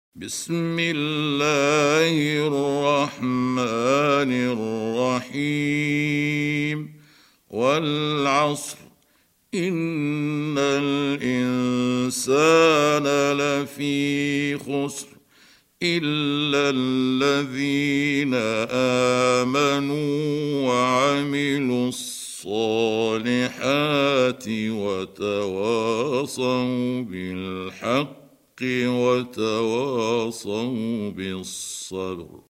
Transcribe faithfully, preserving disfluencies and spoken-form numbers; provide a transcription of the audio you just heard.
بسم الله الرحمن الرحيم والعصر إن الإنسان لفي خسر إلا الذين آمنوا وعملوا الصالحات وتواصوا بالحق وتواصوا بالصبر.